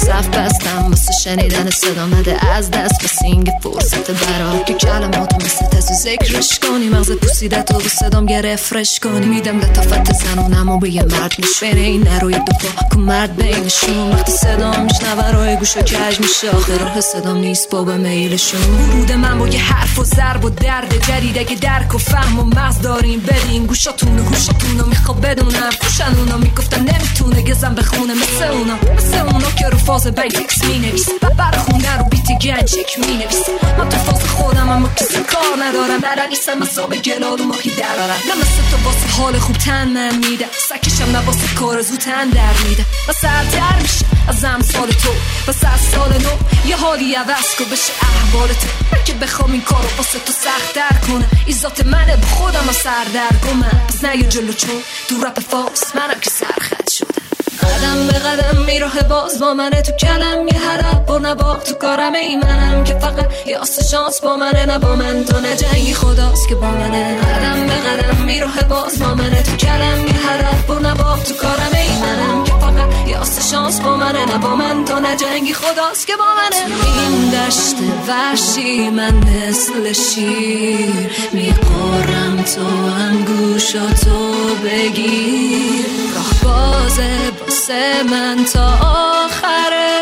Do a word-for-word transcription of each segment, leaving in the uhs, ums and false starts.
صف بستم واسه شنیدن صدا نده از دست، واسه اینکه فرصت برام که کلماتو مثل تسو ذکرش کنی، مغزت پوسیدت و با صدام گرفرش کنی. میدم لطافت زنونم و به یه مرد میش بین این نروی دو پا کن مرد بینشون. وقتی صدام میشنوه روی گوشا کج میشه، آخه راه صدام نیست بابا میلشون. ورود من با یه حرف و ضرب و درد جدید، اگه درک و فهم و مغز داریم بدین گوشاتون و گوشاتون رو میخواب بدونم. پوشن اونا میگفتن نمیتونه گزم بخونه مثل اونا، مثل اونا که رو فاز بنگ تکس مینویسه و برخونه رو بیتی گنجک مینویسه. من تو فاز خودم اما کسی کار ندارم، نرنیسم اصاب گلال و ماهی درارم. نه مثل تو واسه حال خوب تن من میدم، سکشم نه واسه کار زود تن در میدم و سرتر میشه از امثال تو و صد سال نو. یه حالی عوض کن بشه احوال تو، که بخوام این کارو واسه تو سخت در کنه. ایزات منه با خودم و سردرگمم، پس نه یه جلو چون تو رپ فاس منم که سرخط شدم. قدم به قدم میراه باز با منه، تو کلم یه هدف بر نباق تو کارم ای منم که فقط یه آس شانس با منه، نه با من تو نه جنگی خداست که با منه. قدم به قدم میراه باز با منه، تو کلم یه هدف بر نباق تو کارم ای منم که فقط یه آس شانس با منه، نه با من تو نه جنگی خداست که با منه. این دشت وحشی من مثل شیر میخورم، تو هم گوشاتو بگیر. راه بازه باسه من تا آخره،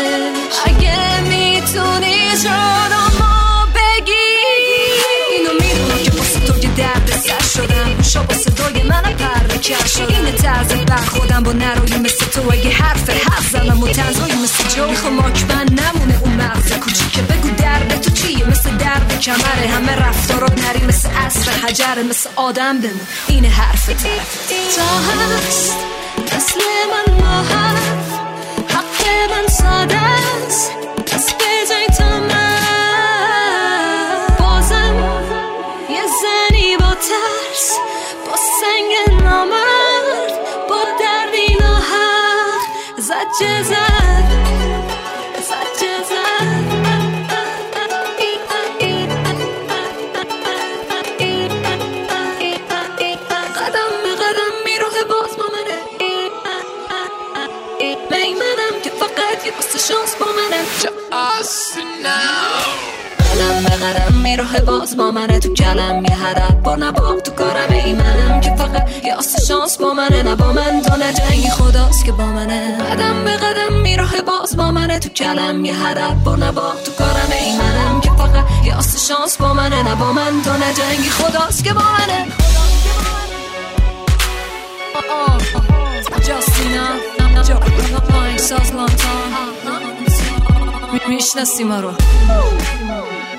اگه میتونی جانمو بگیر. اینو میدونم که واسه تو یه درد سر شدم، گوشا با صدای منم پرده کر شدم. اینه طرز برخودم با نروی مثل تو، اگه حرف حرف زنم و تنزایی مثل جو. میخوام ماک من نمونه اون مغز کوچیکه، بگو درد تو چیه؟ مثل درد کمره، همه رفتارات نری مثل عصر حجره، مثل آدم بمون اینه حرف طرف تا هست. مثل من با حرف حق من ساده است، پس بجای تا من بازم یه زنی با ترس، با سنگ نامرد، با دردی ناحق زجه زد زجه زد. قدم به قدم میراه باز با منه، میمنم که فقط یه بسته شانس با منه. Just now قدم به قدم میراه باز با منه، تو کلم یه هدف بار نباق تو کارم ای منم که فقط یه آس شانس با منه، نه با من تو نه جنگی خداست که با منه. قدم به قدم میراه باز با منه، تو کلم یه هدف بار نباق تو کارم ای منم که فقط یه آس شانس با منه، نه با من تو نه جنگی خداست که با منه. جاستینا جا پاینگ ساز لانتان میشناسی ما رو.